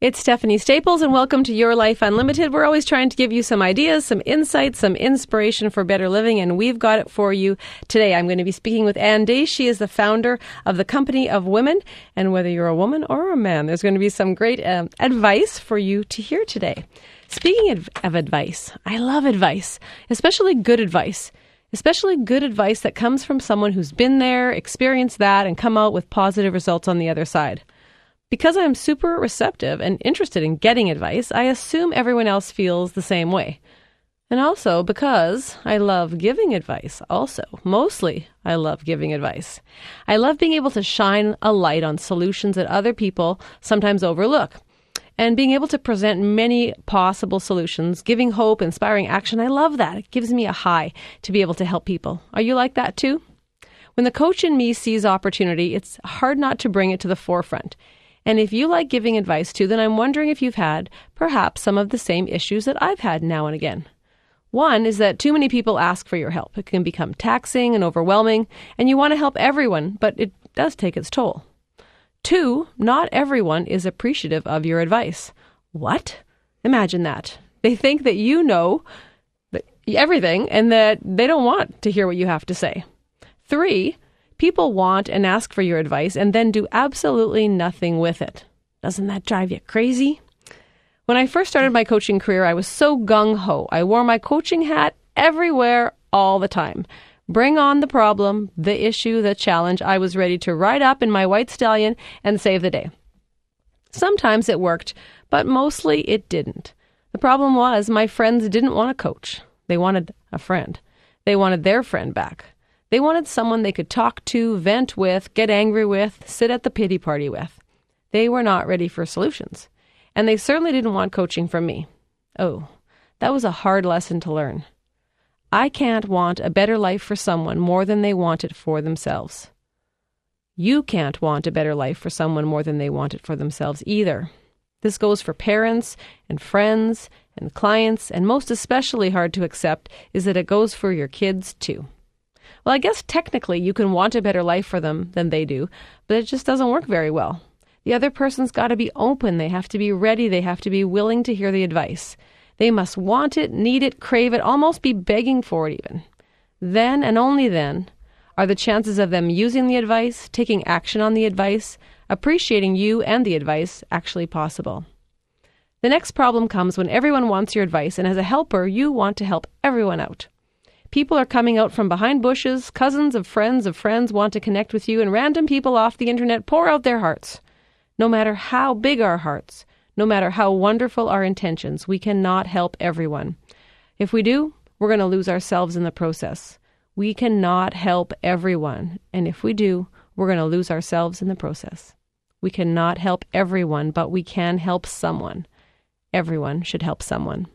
It's Stephanie Staples, and welcome to Your Life Unlimited. We're always trying to give you some ideas, some insights, some inspiration for better living, and we've got it for you today. I'm going to be speaking with Ann Day. She is the founder of the Company of Women, and whether you're a woman or a man, there's going to be some great advice for you to hear today. Speaking of advice, I love advice, especially good advice. Especially good advice that comes from someone who's been there, experienced that, and come out with positive results on the other side. Because I'm super receptive and interested in getting advice, I assume everyone else feels the same way. And also because I love giving advice also. Mostly, I love giving advice. I love being able to shine a light on solutions that other people sometimes overlook. And being able to present many possible solutions, giving hope, inspiring action, I love that. It gives me a high to be able to help people. Are you like that too? When the coach in me sees opportunity, it's hard not to bring it to the forefront. And if you like giving advice too, then I'm wondering if you've had perhaps some of the same issues that I've had now and again. One is that too many people ask for your help. It can become taxing and overwhelming, and you want to help everyone, but it does take its toll. Two, not everyone is appreciative of your advice. What? Imagine that. They think that you know everything and that they don't want to hear what you have to say. Three, people want and ask for your advice and then do absolutely nothing with it. Doesn't that drive you crazy? When I first started my coaching career, I was so gung-ho. I wore my coaching hat everywhere all the time. Bring on the problem, the issue, the challenge. I was ready to ride up in my white stallion and save the day. Sometimes it worked, but mostly it didn't. The problem was my friends didn't want a coach. They wanted a friend. They wanted their friend back. They wanted someone they could talk to, vent with, get angry with, sit at the pity party with. They were not ready for solutions. And they certainly didn't want coaching from me. Oh, that was a hard lesson to learn. I can't want a better life for someone more than they want it for themselves. You can't want a better life for someone more than they want it for themselves either. This goes for parents and friends and clients, and most especially hard to accept is that it goes for your kids too. Well, I guess technically you can want a better life for them than they do, but it just doesn't work very well. The other person's got to be open. They have to be ready. They have to be willing to hear the advice. They must want it, need it, crave it, almost be begging for it even. Then and only then are the chances of them using the advice, taking action on the advice, appreciating you and the advice actually possible. The next problem comes when everyone wants your advice, and as a helper, you want to help everyone out. People are coming out from behind bushes, cousins of friends want to connect with you, and random people off the internet pour out their hearts. No matter how big our hearts, no matter how wonderful our intentions, we cannot help everyone. If we do, we're going to lose ourselves in the process. We cannot help everyone, and if we do, we're going to lose ourselves in the process. We cannot help everyone, but we can help someone. Everyone should help someone.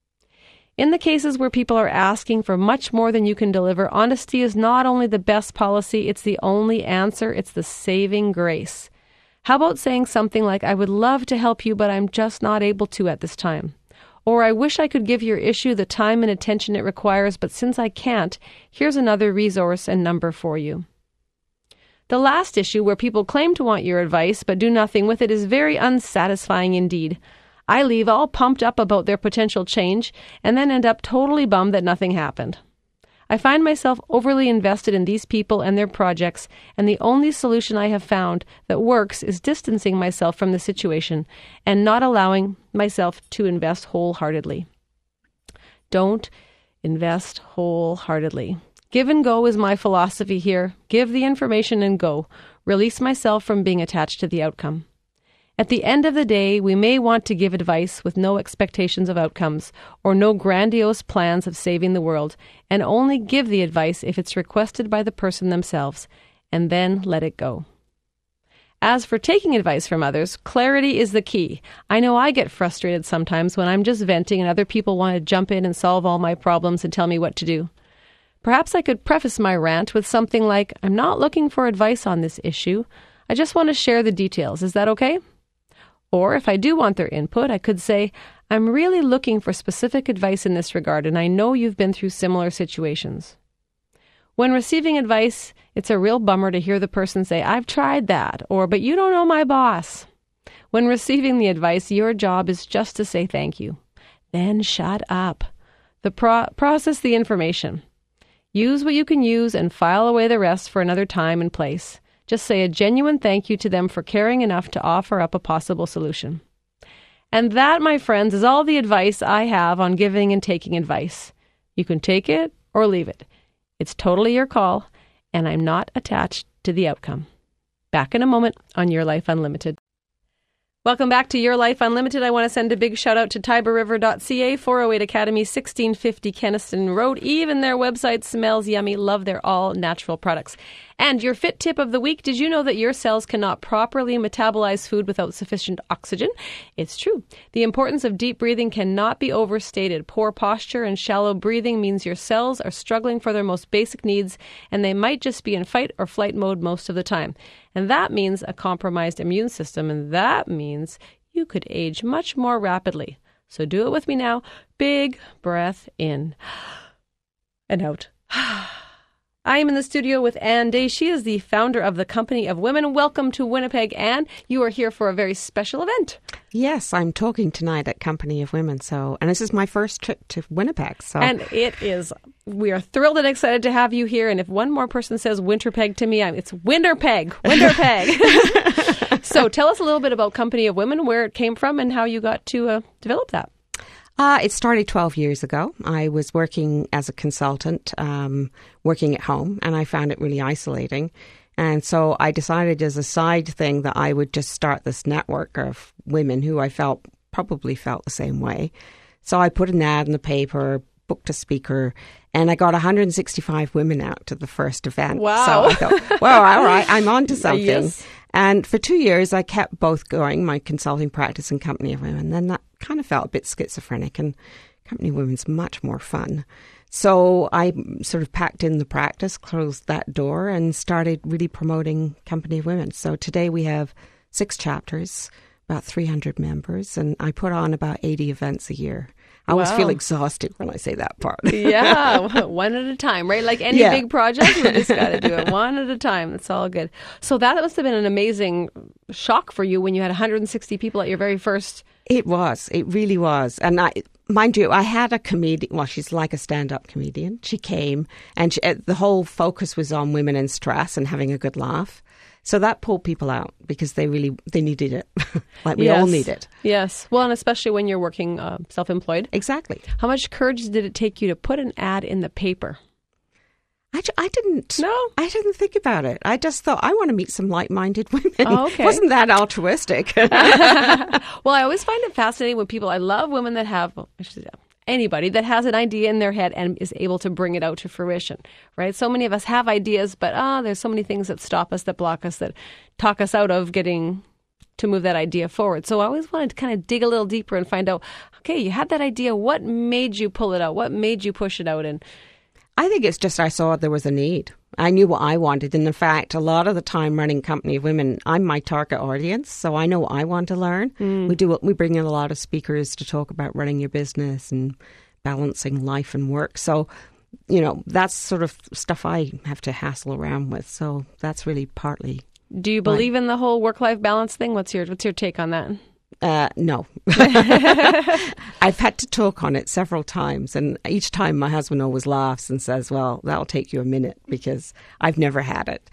In the cases where people are asking for much more than you can deliver, honesty is not only the best policy, it's the only answer, it's the saving grace. How about saying something like, I would love to help you, but I'm just not able to at this time. Or I wish I could give your issue the time and attention it requires, but since I can't, here's another resource and number for you. The last issue, where people claim to want your advice but do nothing with it, is very unsatisfying indeed. I leave all pumped up about their potential change and then end up totally bummed that nothing happened. I find myself overly invested in these people and their projects, and the only solution I have found that works is distancing myself from the situation and not allowing myself to invest wholeheartedly. Don't invest wholeheartedly. Give and go is my philosophy here. Give the information and go. Release myself from being attached to the outcome. At the end of the day, we may want to give advice with no expectations of outcomes or no grandiose plans of saving the world, and only give the advice if it's requested by the person themselves, and then let it go. As for taking advice from others, clarity is the key. I know I get frustrated sometimes when I'm just venting and other people want to jump in and solve all my problems and tell me what to do. Perhaps I could preface my rant with something like, I'm not looking for advice on this issue. I just want to share the details. Is that okay? Or if I do want their input, I could say, I'm really looking for specific advice in this regard, and I know you've been through similar situations. When receiving advice, it's a real bummer to hear the person say, I've tried that, or, but you don't know my boss. When receiving the advice, your job is just to say thank you. Then shut up. Process the information. Use what you can use and file away the rest for another time and place. Just say a genuine thank you to them for caring enough to offer up a possible solution. And that, my friends, is all the advice I have on giving and taking advice. You can take it or leave it. It's totally your call, and I'm not attached to the outcome. Back in a moment on Your Life Unlimited. Welcome back to Your Life Unlimited. I want to send a big shout out to TiberRiver.ca, 408 Academy, 1650 Kenniston Road. Even their website smells yummy. Love their all natural products. And your fit tip of the week, did you know that your cells cannot properly metabolize food without sufficient oxygen? It's true. The importance of deep breathing cannot be overstated. Poor posture and shallow breathing means your cells are struggling for their most basic needs, and they might just be in fight or flight mode most of the time. And that means a compromised immune system, and that means you could age much more rapidly. So do it with me now. Big breath in and out. I am in the studio with Ann Day. She is the founder of the Company of Women. Welcome to Winnipeg, Ann. You are here for a very special event. Yes, I'm talking tonight at Company of Women. And this is my first trip to Winnipeg. And it is. We are thrilled and excited to have you here. And if one more person says Winterpeg to me, it's Winterpeg. Winterpeg. So tell us a little bit about Company of Women, where it came from, and how you got to develop that. It started 12 years ago. I was working as a consultant, working at home, and I found it really isolating. And so I decided as a side thing that I would just start this network of women who I probably felt the same way. So I put an ad in the paper, booked a speaker, and I got 165 women out to the first event. Wow. So I thought, well, all right, I'm on to something. Yes. And for 2 years, I kept both going, my consulting practice and Company of Women. Then that kind of felt a bit schizophrenic, and Company of Women's much more fun. So I sort of packed in the practice, closed that door, and started really promoting Company of Women. So today we have 6 chapters, about 300 members, and I put on about 80 events a year. I always feel exhausted when I say that part. Yeah, one at a time, right? Like any big project, we just got to do it one at a time. That's all good. So that must have been an amazing shock for you when you had 160 people at your very first. It was. It really was. And mind you, I had a comedian. Well, she's like a stand-up comedian. She came, and the whole focus was on women in stress and having a good laugh. So that pulled people out because they needed it, like we all need it. Yes. Well, and especially when you're working self-employed. Exactly. How much courage did it take you to put an ad in the paper? I didn't. No? I didn't think about it. I just thought, I want to meet some like-minded women. Oh, okay. Wasn't that altruistic? Well, I always find it fascinating when I love women that have, anybody that has an idea in their head and is able to bring it out to fruition, right? So many of us have ideas, but there's so many things that stop us, that block us, that talk us out of getting to move that idea forward. So I always wanted to kind of dig a little deeper and find out, okay, you had that idea. What made you pull it out? What made you push it out? And I think it's just I saw there was a need. I knew what I wanted. And in fact, a lot of the time running Company of Women, I'm my target audience. So I know what I want to learn. We bring in a lot of speakers to talk about running your business and balancing life and work. So, that's sort of stuff I have to hassle around with. So that's really partly. Do you believe in the whole work-life balance thing? What's your take on that? No. I've had to talk on it several times, and each time my husband always laughs and says, well, that'll take you a minute because I've never had it.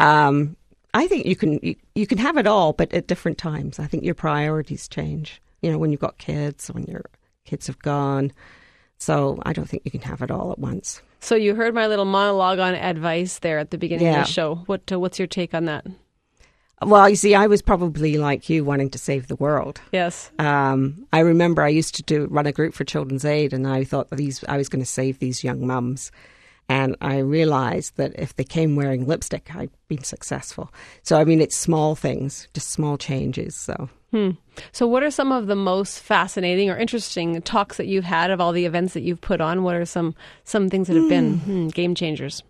I think you can have it all, but at different times. I think your priorities change, when you've got kids, when your kids have gone. So I don't think you can have it all at once. So you heard my little monologue on advice there at the beginning of the show. What's your take on that? Well, you see, I was probably like you, wanting to save the world. Yes. I remember I used to run a group for Children's Aid, and I thought I was going to save these young mums. And I realized that if they came wearing lipstick, I'd been successful. So, it's small things, just small changes. So what are some of the most fascinating or interesting talks that you've had of all the events that you've put on? What are some things that have been game changers?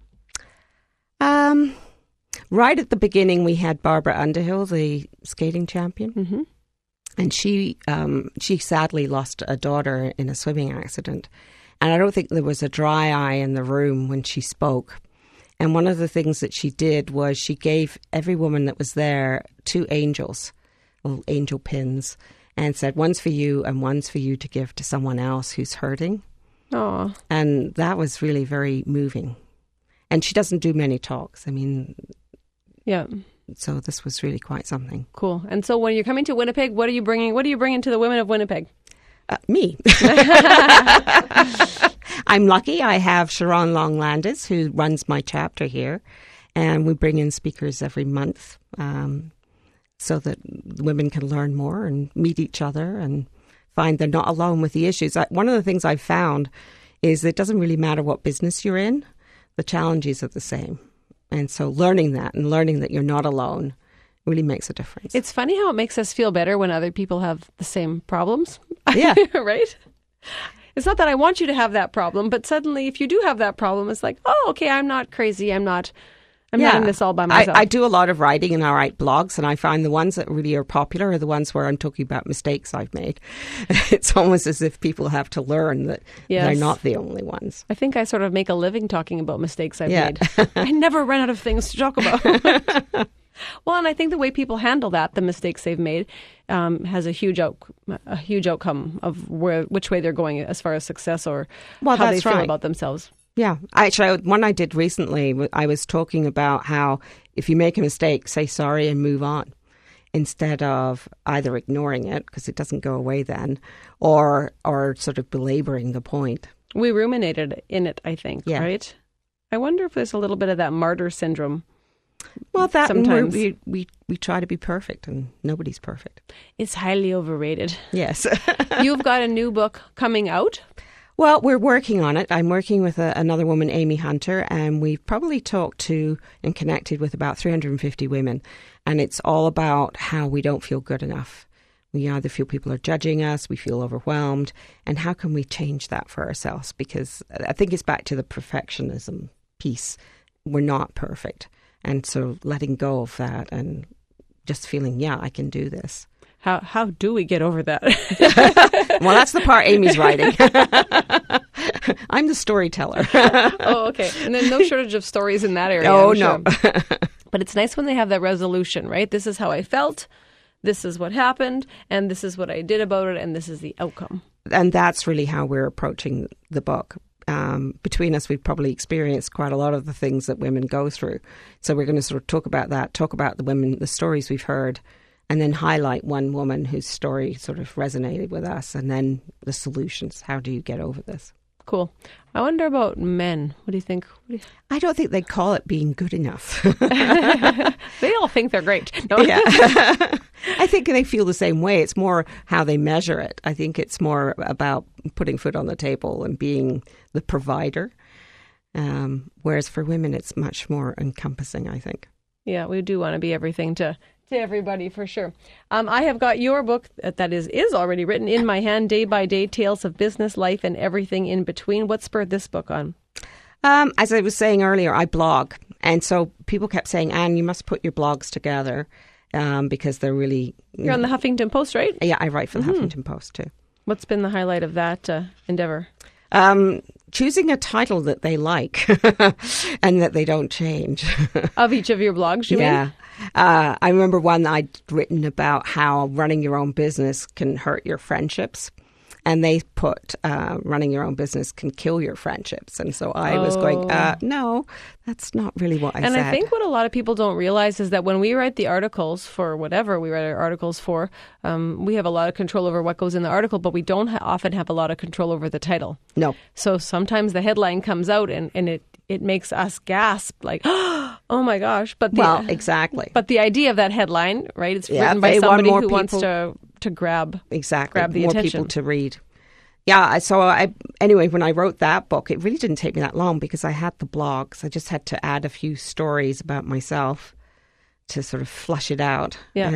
Right at the beginning, we had Barbara Underhill, the skating champion. Mm-hmm. And she sadly lost a daughter in a swimming accident. And I don't think there was a dry eye in the room when she spoke. And one of the things that she did was she gave every woman that was there 2 angels little angel pins, and said, one's for you and one's for you to give to someone else who's hurting. Oh. And that was really very moving. And she doesn't do many talks. I mean, yeah. So this was really quite something. Cool. And so when you're coming to Winnipeg, what are you bringing? What are you bringing to the women of Winnipeg? Me. I'm lucky. I have Sharon Long-Landis, who runs my chapter here, and we bring in speakers every month so that women can learn more and meet each other and find they're not alone with the issues. One of the things I've found is it doesn't really matter what business you're in. The challenges are the same. And so learning that and learning that you're not alone really makes a difference. It's funny how it makes us feel better when other people have the same problems. Yeah. Right? It's not that I want you to have that problem, but suddenly if you do have that problem, it's like, oh, okay, I'm not crazy. I'm not in this all by myself. I do a lot of writing and I write blogs, and I find the ones that really are popular are the ones where I'm talking about mistakes I've made. It's almost as if people have to learn that they're not the only ones. I think I sort of make a living talking about mistakes I've made. I never run out of things to talk about. Well, and I think the way people handle the mistakes they've made, has a huge outcome of which way they're going as far as success or how they feel about themselves. Yeah. Actually, one I did recently, I was talking about how if you make a mistake, say sorry and move on instead of either ignoring it because it doesn't go away then or sort of belaboring the point. We ruminated in it, I think, right? I wonder if there's a little bit of that martyr syndrome. Well, that sometimes we try to be perfect, and nobody's perfect. It's highly overrated. Yes. You've got a new book coming out. Well, we're working on it. I'm working with another woman, Amy Hunter, and we've probably talked to and connected with about 350 women. And it's all about how we don't feel good enough. We either feel people are judging us, we feel overwhelmed, and how can we change that for ourselves? Because I think it's back to the perfectionism piece. We're not perfect. And so letting go of that and just feeling, I can do this. How do we get over that? Well, that's the part Amy's writing. I'm the storyteller. Oh, okay. And then no shortage of stories in that area. Oh, no. But it's nice when they have that resolution, right? This is how I felt. This is what happened. And this is what I did about it. And this is the outcome. And that's really how we're approaching the book. Between us, we've probably experienced quite a lot of the things that women go through. So we're going to sort of talk about that, talk about the women, the stories we've heard, and then highlight one woman whose story sort of resonated with us, and then the solutions. How do you get over this? Cool. I wonder about men. What do you think? I don't think they call it being good enough. They all think they're great. No? Yeah. I think they feel the same way. It's more how they measure it. I think it's more about putting food on the table and being the provider. Whereas for women, it's much more encompassing, I think. Yeah, we do want to be everything to everybody, for sure. I have got your book that is already written in my hand, Day by Day, Tales of Business, Life, and Everything in Between. What spurred this book on? As I was saying earlier, I blog. And so people kept saying, Anne, you must put your blogs together because they're really... You're on the Huffington Post, right? Yeah, I write for the Huffington Post too. What's been the highlight of that endeavor? Choosing a title that they like and that they don't change. Of each of your blogs, you mean? I remember one I'd written about how running your own business can hurt your friendships. And they put running your own business can kill your friendships. And so I was going, no, that's not really what I said. And I think what a lot of people don't realize is that when we write the articles for whatever we write our articles for, we have a lot of control over what goes in the article, but we don't often have a lot of control over the title. No. So sometimes the headline comes out and it makes us gasp like, oh my gosh. But exactly. But the idea of that headline, right? It's written by somebody who wants to grab the more attention. People to read. Yeah, so anyway, when I wrote that book, it really didn't take me that long because I had the blogs. I just had to add a few stories about myself to sort of flush it out. Yeah.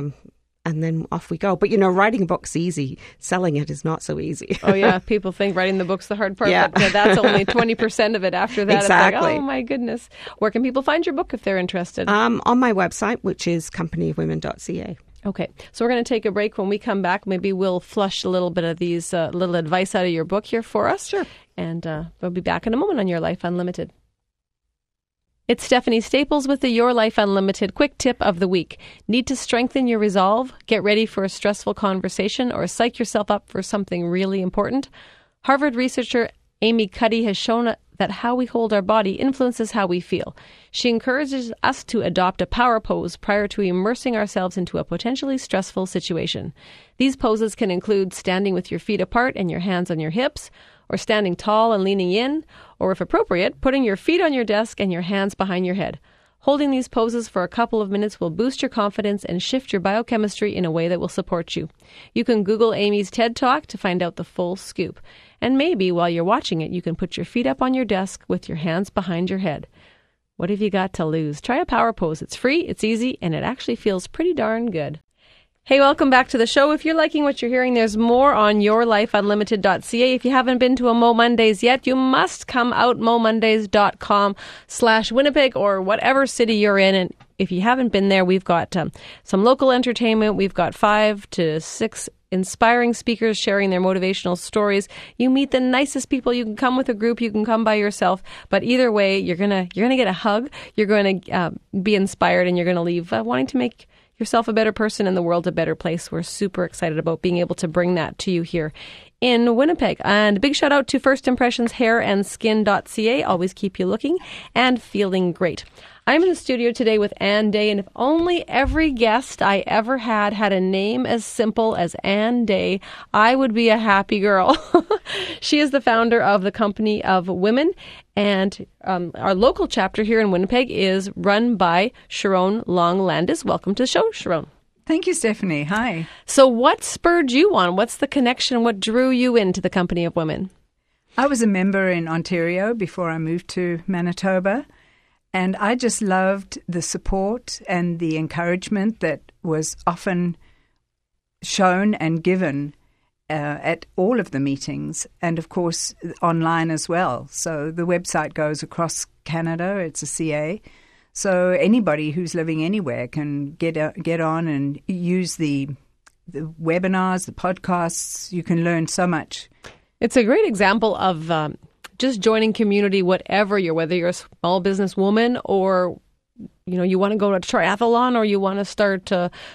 And then off we go. But, writing a book's easy. Selling it is not so easy. Oh, yeah. People think writing the book's the hard part. Yeah. But that's only 20% of it. After that, exactly. It's like, oh, my goodness. Where can people find your book if they're interested? On my website, which is companyofwomen.ca. Okay. So we're going to take a break. When we come back, maybe we'll flush a little bit of these little advice out of your book here for us. Sure. And we'll be back in a moment on Your Life Unlimited. It's Stephanie Staples with the Your Life Unlimited quick tip of the week. Need to strengthen your resolve, get ready for a stressful conversation, or psych yourself up for something really important? Harvard researcher Amy Cuddy has shown that how we hold our body influences how we feel. She encourages us to adopt a power pose prior to immersing ourselves into a potentially stressful situation. These poses can include standing with your feet apart and your hands on your hips, or standing tall and leaning in, or if appropriate, putting your feet on your desk and your hands behind your head. Holding these poses for a couple of minutes will boost your confidence and shift your biochemistry in a way that will support you. You can Google Amy's TED Talk to find out the full scoop. And maybe while you're watching it, you can put your feet up on your desk with your hands behind your head. What have you got to lose? Try a power pose. It's free, it's easy, and it actually feels pretty darn good. Hey, welcome back to the show. If you're liking what you're hearing, there's more on yourlifeunlimited.ca. If you haven't been to a Mo Mondays yet, you must come out momondays.com/Winnipeg or whatever city you're in. And if you haven't been there, we've got some local entertainment. We've got 5 to 6 inspiring speakers sharing their motivational stories. You meet the nicest people. You can come with a group. You can come by yourself. But either way, you're gonna get a hug. You're going to be inspired, and you're going to leave wanting to make yourself a better person and the world a better place. We're super excited about being able to bring that to you here in Winnipeg. And a big shout out to First Impressions hairandskin.ca. Always keep you looking and feeling great. I'm in the studio today with Ann Day, and if only every guest I ever had a name as simple as Ann Day, I would be a happy girl. She is the founder of the Company of Women, and our local chapter here in Winnipeg is run by Sharon Long-Landis. Welcome to the show, Sharon. Thank you, Stephanie. Hi. So what spurred you on? What's the connection? What drew you into the Company of Women? I was a member in Ontario before I moved to Manitoba. And I just loved the support and the encouragement that was often shown and given at all of the meetings, and of course online as well. So the website goes across Canada. It's a CA. So anybody who's living anywhere can get on and use the webinars, the podcasts. You can learn so much. It's a great example of just joining community, whatever whether you're a small business woman or, you want to go to a triathlon or you want to start,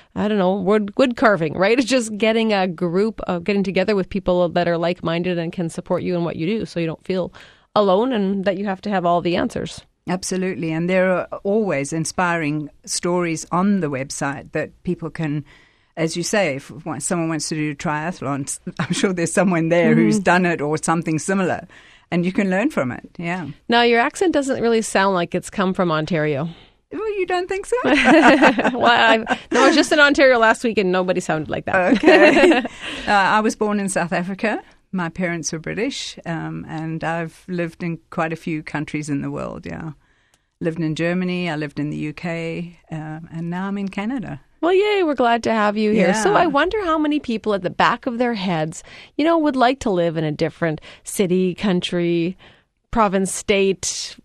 wood carving, right? It's just getting a group, getting together with people that are like-minded and can support you in what you do, so you don't feel alone and that you have to have all the answers. Absolutely. And there are always inspiring stories on the website that people can, as you say, if someone wants to do triathlons, I'm sure there's someone there who's done it or something similar. And you can learn from it, yeah. Now, your accent doesn't really sound like it's come from Ontario. Well, you don't think so? Well, I was just in Ontario last week and nobody sounded like that. Okay. I was born in South Africa. My parents were British, and I've lived in quite a few countries in the world, yeah. Lived in Germany, I lived in the UK, and now I'm in Canada. Well, yay, we're glad to have you here. Yeah. So I wonder how many people at the back of their heads, would like to live in a different city, country, province, state.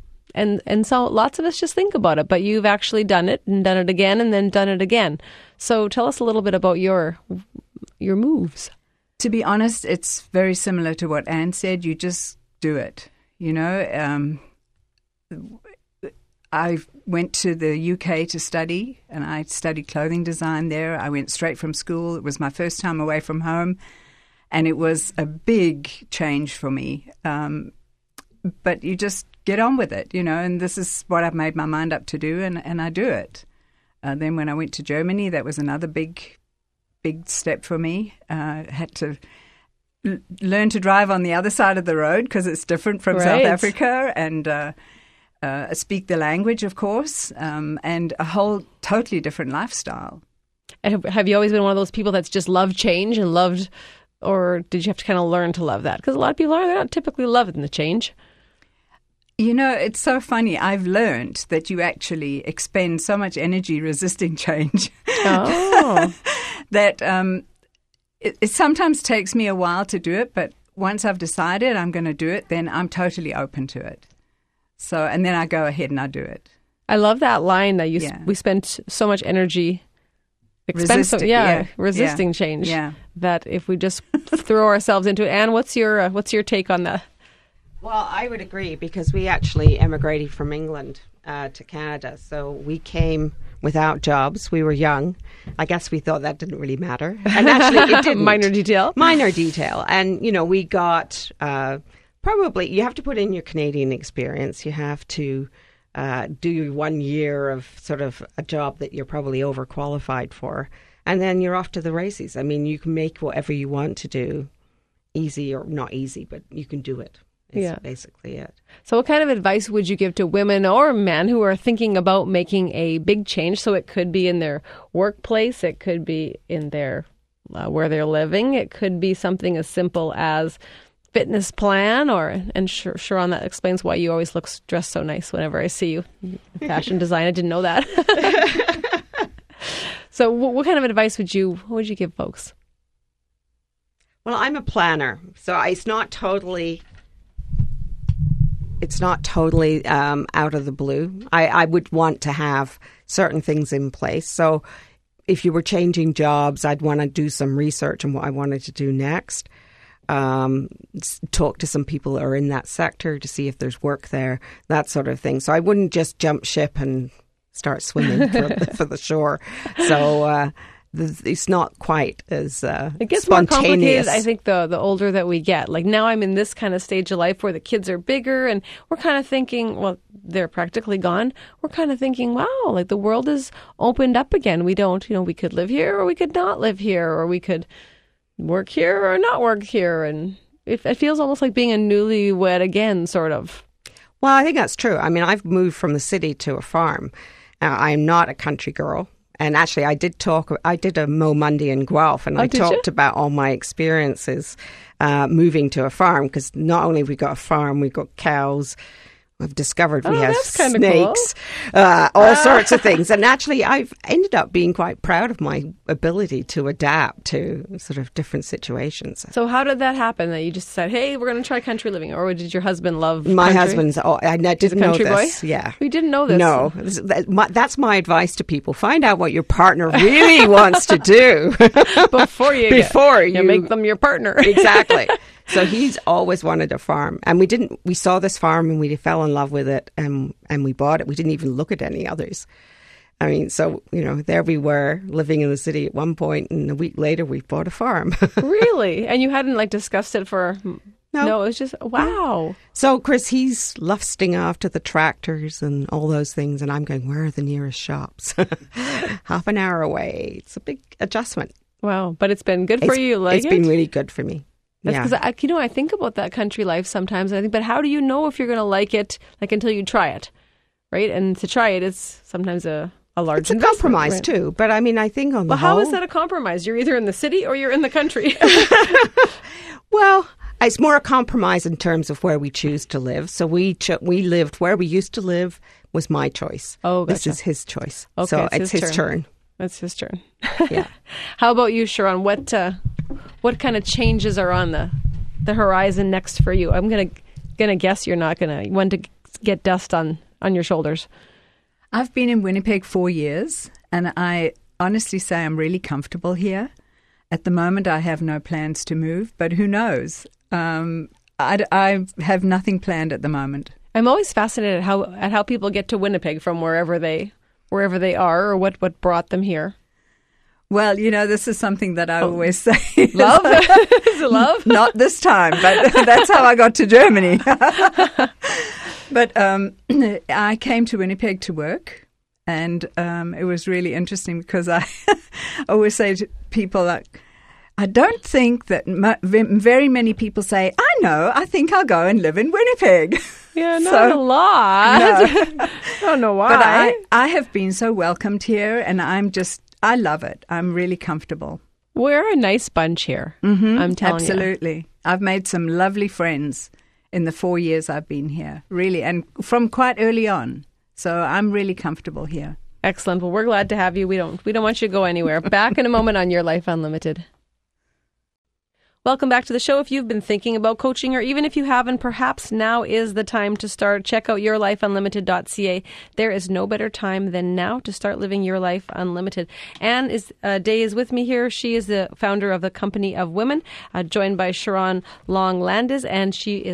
And so lots of us just think about it, but you've actually done it and done it again and then done it again. So tell us a little bit about your moves. To be honest, it's very similar to what Anne said. You just do it, I went to the UK to study, and I studied clothing design there. I went straight from school. It was my first time away from home, and it was a big change for me. But you just get on with it, and this is what I've made my mind up to do, and I do it. Then when I went to Germany, that was another big step for me. I had to learn to drive on the other side of the road because it's different from South Africa, and speak the language, of course, and a whole totally different lifestyle. Have you always been one of those people that's just loved change and loved, or did you have to kind of learn to love that? Because a lot of people they're not typically loving the change. It's so funny. I've learned that you actually expend so much energy resisting change that it sometimes takes me a while to do it, but once I've decided I'm going to do it, then I'm totally open to it. So, and then I go ahead and I do it. I love that line that we spent so much energy resisting change. Yeah. That if we just throw ourselves into it. Anne, what's your take on that? Well, I would agree because we actually emigrated from England to Canada. So we came without jobs. We were young. I guess we thought that didn't really matter. And actually, it didn't. Minor detail. Minor detail. And, we got probably, you have to put in your Canadian experience. You have to do 1 year of sort of a job that you're probably overqualified for. And then you're off to the races. I mean, you can make whatever you want to do, easy or not easy, but you can do it. It's basically it. So what kind of advice would you give to women or men who are thinking about making a big change? So it could be in their workplace, it could be in their where they're living, it could be something as simple as fitness plan, and Sharon, that explains why you always look dressed so nice whenever I see you. Fashion design, I didn't know that. So what kind of advice would you give folks? Well, I'm a planner, so it's not totally out of the blue. I would want to have certain things in place. So if you were changing jobs, I'd want to do some research on what I wanted to do next. Talk to some people that are in that sector to see if there's work there, that sort of thing. So I wouldn't just jump ship and start swimming for the shore. So it's not quite as it gets spontaneous. More complicated, I think, the older that we get. Like now I'm in this kind of stage of life where the kids are bigger and we're kind of thinking, well, they're practically gone. We're kind of thinking, wow, like the world is opened up again. We don't, we could live here or we could not live here, or we could work here or not work here. And it feels almost like being a newlywed again, sort of. Well, I think that's true. I mean, I've moved from the city to a farm. I'm not a country girl. And actually, I did a Mo Monday in Guelph, and I talked about all my experiences moving to a farm, because not only have we got a farm, we've got cows. I've discovered we have snakes, cool. All sorts of things. And actually, I've ended up being quite proud of my ability to adapt to sort of different situations. So how did that happen, that you just said, hey, we're going to try country living? Or did your husband love My country? husband's, I didn't know this. Boy? Yeah. We didn't know this. No. That's my advice to people. Find out what your partner really wants to do. Before you make them your partner. Exactly. So he's always wanted a farm, and we saw this farm and we fell in love with it, and we bought it. We didn't even look at any others. I mean, so, there we were living in the city at one point, and a week later we bought a farm. Really? And you hadn't discussed it for... No, it was just, wow. So Chris, he's lusting after the tractors and all those things, and I'm going, where are the nearest shops? Half an hour away. It's a big adjustment. Wow. But it's been good for you. It's been really good for me. That's because, I think about that country life sometimes, and I think, but how do you know if you're going to like it, until you try it, right? And to try it is sometimes a large investment. It's a compromise, right? Too. But I mean, I think on the whole... Well, how is that a compromise? You're either in the city or you're in the country. Well, it's more a compromise in terms of where we choose to live. So we lived where we used to live was my choice. Oh, gotcha. This is his choice. Okay, so it's his turn. It's his turn. Yeah. How about you, Sharon? What kind of changes are on the horizon next for you? I'm gonna guess you're not gonna want to get dust on your shoulders. I've been in Winnipeg 4 years, and I honestly say I'm really comfortable here. At the moment, I have no plans to move, but who knows? I have nothing planned at the moment. I'm always fascinated at how people get to Winnipeg from wherever they are, or what brought them here. Well, this is something that I always say. Love? Is it love? Not this time, but that's how I got to Germany. But I came to Winnipeg to work, and it was really interesting because I always say to people, I don't think that very many people say, I think I'll go and live in Winnipeg. Yeah, not a lot. No. I don't know why. But I have been so welcomed here, and I love it. I'm really comfortable. We're a nice bunch here. Mm-hmm, I'm telling you. Absolutely. I've made some lovely friends in the 4 years I've been here, really, and from quite early on. So I'm really comfortable here. Excellent. Well, we're glad to have you. We don't want you to go anywhere. Back in a moment on Your Life Unlimited. Welcome back to the show. If you've been thinking about coaching, or even if you haven't, perhaps now is the time to start. Check out yourlifeunlimited.ca. There is no better time than now to start living your life unlimited. Anne Day is with me here. She is the founder of the Company of Women, joined by Sharon Long Landis, and she is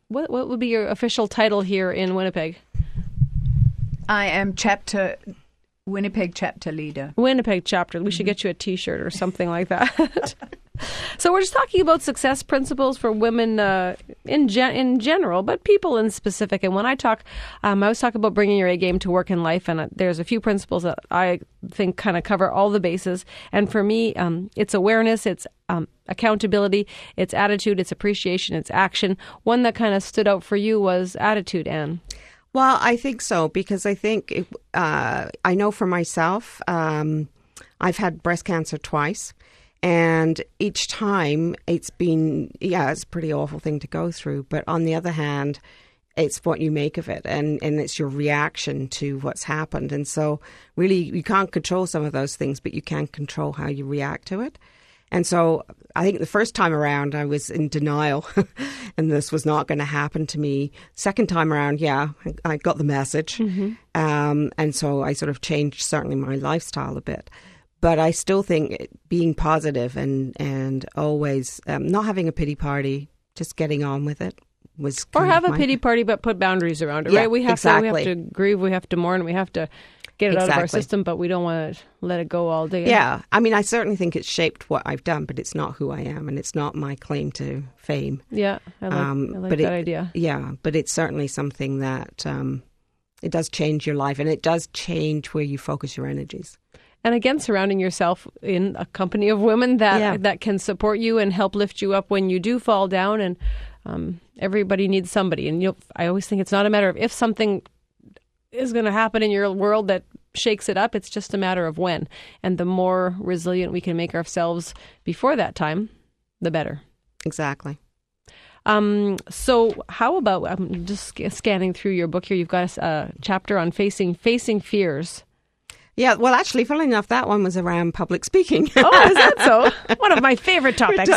what would be your official title here in Winnipeg? I am Winnipeg chapter leader. Winnipeg chapter. We should get you a T-shirt or something like that. So we're just talking about success principles for women in general, but people in specific. And when I talk, I always talk about bringing your A game to work in life. And there's a few principles that I think kind of cover all the bases. And for me, it's awareness, it's accountability, it's attitude, it's appreciation, it's action. One that kind of stood out for you was attitude, Anne. Well, I think so, because I think I know for myself, I've had breast cancer twice. And each time it's been, it's a pretty awful thing to go through. But on the other hand, it's what you make of it, and it's your reaction to what's happened. And so really you can't control some of those things, but you can control how you react to it. And so I think the first time around I was in denial and this was not going to happen to me. Second time around, I got the message. Mm-hmm. And so I sort of changed certainly my lifestyle a bit. But I still think being positive and always not having a pity party, just getting on with it was or have a pity party, but put boundaries around it, right? We have to grieve, we have to mourn, we have to get it out of our system, but we don't want to let it go all day. Yeah, I mean, I certainly think it's shaped what I've done, but it's not who I am, and it's not my claim to fame. Yeah, I like that idea. Yeah, but it's certainly something that it does change your life, and it does change where you focus your energies. And again, surrounding yourself in a company of women that can support you and help lift you up when you do fall down. And everybody needs somebody. And I always think it's not a matter of if something is going to happen in your world that shakes it up. It's just a matter of when. And the more resilient we can make ourselves before that time, the better. Exactly. So how about, I'm just scanning through your book here. You've got a chapter on facing fears. Yeah, well, actually, funnily enough, that one was around public speaking. Oh, is that so? One of my favorite topics.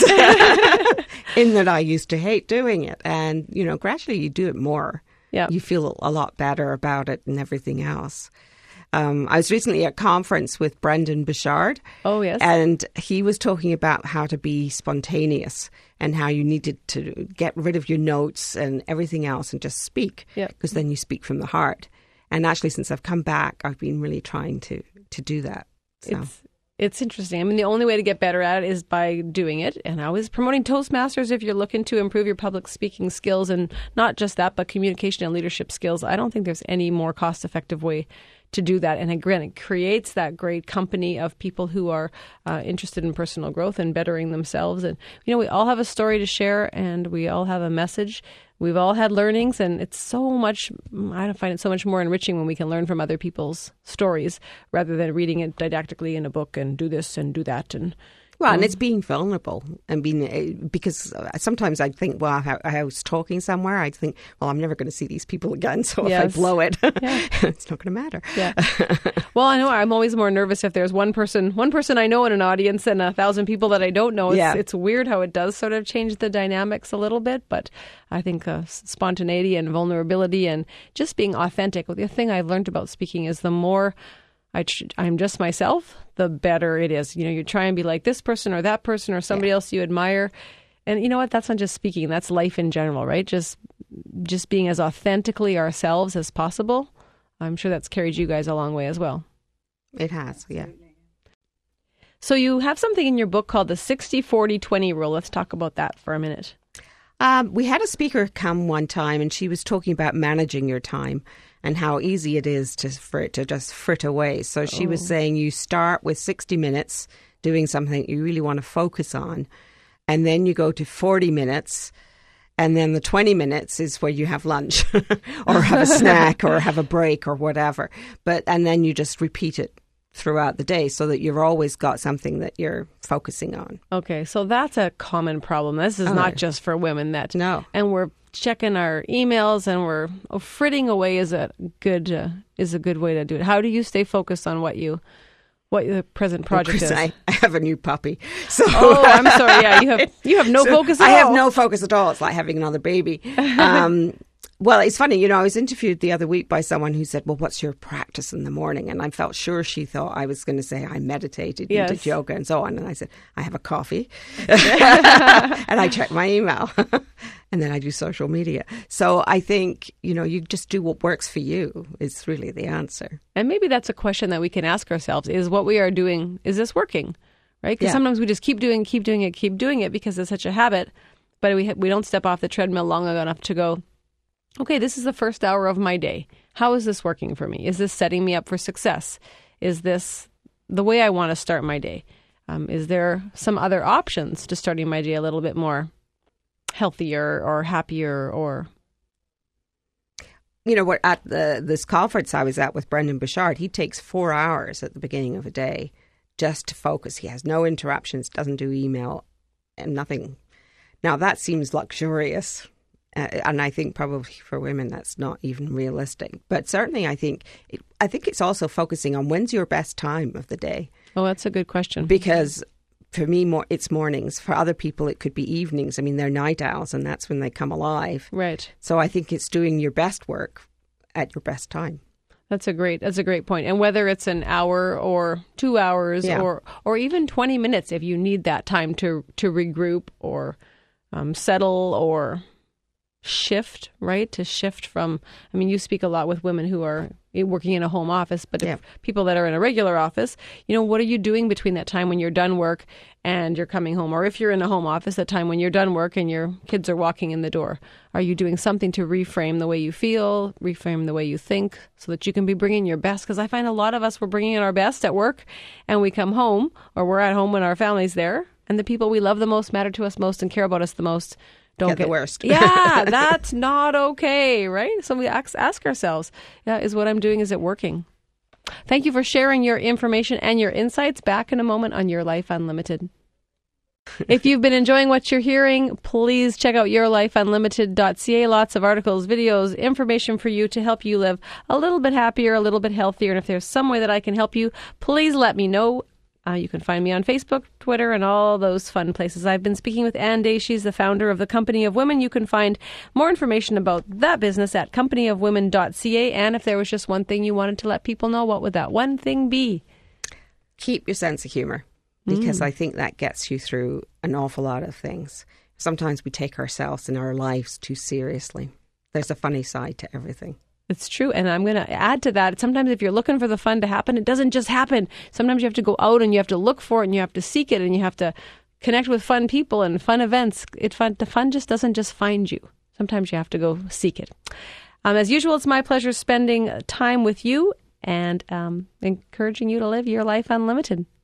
In that I used to hate doing it. And, gradually you do it more. Yeah. You feel a lot better about it and everything else. I was recently at a conference with Brendan Bouchard. Oh, yes. And he was talking about how to be spontaneous and how you needed to get rid of your notes and everything else and just speak. Yeah. Because then you speak from the heart. And actually, since I've come back, I've been really trying to do that. So. It's interesting. I mean, the only way to get better at it is by doing it. And I was promoting Toastmasters if you're looking to improve your public speaking skills, and not just that, but communication and leadership skills. I don't think there's any more cost-effective way to do that. And again, it creates that great company of people who are interested in personal growth and bettering themselves. And, we all have a story to share, and we all have a message. We've all had learnings, and it's so much, I find it so much more enriching when we can learn from other people's stories rather than reading it didactically in a book and do this and do that. And and it's being vulnerable and being, because sometimes I'd think, well, I was talking somewhere, I'd think, well, I'm never going to see these people again, so if I blow it, it's not going to matter. Yeah. Well, I know I'm always more nervous if there's one person I know in an audience and 1,000 people that I don't know. It's weird how it does sort of change the dynamics a little bit, but I think spontaneity and vulnerability and just being authentic. The thing I've learned about speaking is the more I'm just myself, the better it is. You try and be like this person or that person or somebody else you admire. And you know what? That's not just speaking. That's life in general, right? Just being as authentically ourselves as possible. I'm sure that's carried you guys a long way as well. It has, yeah. So you have something in your book called the 60-40-20 rule. Let's talk about that for a minute. We had a speaker come one time, and she was talking about managing your time and how easy it is for it to just frit away. So she was saying you start with 60 minutes doing something you really want to focus on, and then you go to 40 minutes, and then the 20 minutes is where you have lunch or have a snack or have a break or whatever. And then you just repeat it throughout the day so that you've always got something that you're focusing on. Okay, so that's a common problem. This is not just for women. No. And we're checking our emails and we're fritting away is a good way to do it. How do you stay focused on what the present project is? I have a new puppy. So I'm sorry. Yeah, you have no focus at all. I have no focus at all. It's like having another baby. Well, it's funny, I was interviewed the other week by someone who said, well, what's your practice in the morning? And I felt sure she thought I was going to say I meditated and did yoga and so on. And I said, I have a coffee and I check my email. And then I do social media. So I think, you just do what works for you is really the answer. And maybe that's a question that we can ask ourselves, is what we are doing, is this working? Right? Because sometimes we just keep doing it because it's such a habit, but we don't step off the treadmill long enough to go, okay, this is the first hour of my day. How is this working for me? Is this setting me up for success? Is this the way I want to start my day? Is there some other options to starting my day a little bit more healthier or happier? Or what at this conference I was at with Brendan Bouchard, he takes 4 hours at the beginning of a day just to focus. He has no interruptions, doesn't do email and nothing. Now that seems luxurious, and I think probably for women that's not even realistic. But certainly I think it's also focusing on when's your best time of the day. Oh, that's a good question. Because for me, it's mornings. For other people, it could be evenings. I mean, they're night owls, and that's when they come alive. Right. So I think it's doing your best work at your best time. That's a great point. And whether it's an hour or 2 hours or even 20 minutes, if you need that time to regroup or settle or shift, right? To shift from, you speak a lot with women who are working in a home office, but if people that are in a regular office, what are you doing between that time when you're done work and you're coming home? Or if you're in a home office, that time when you're done work and your kids are walking in the door, are you doing something to reframe the way you feel, reframe the way you think so that you can be bringing your best? Because I find a lot of us, we're bringing in our best at work and we come home or we're at home when our family's there and the people we love the most, matter to us most and care about us the most don't get the worst. Yeah, that's not okay, right? So we ask ourselves, is what I'm doing, is it working? Thank you for sharing your information and your insights. Back in a moment on Your Life Unlimited. If you've been enjoying what you're hearing, please check out yourlifeunlimited.ca. Lots of articles, videos, information for you to help you live a little bit happier, a little bit healthier. And if there's some way that I can help you, please let me know. You can find me on Facebook, Twitter, and all those fun places. I've been speaking with Ann Day. She's the founder of the Company of Women. You can find more information about that business at companyofwomen.ca. And if there was just one thing you wanted to let people know, what would that one thing be? Keep your sense of humor, because I think that gets you through an awful lot of things. Sometimes we take ourselves and our lives too seriously. There's a funny side to everything. It's true. And I'm going to add to that. Sometimes if you're looking for the fun to happen, it doesn't just happen. Sometimes you have to go out and you have to look for it and you have to seek it and you have to connect with fun people and fun events. The fun just doesn't just find you. Sometimes you have to go seek it. As usual, it's my pleasure spending time with you and encouraging you to live your life unlimited.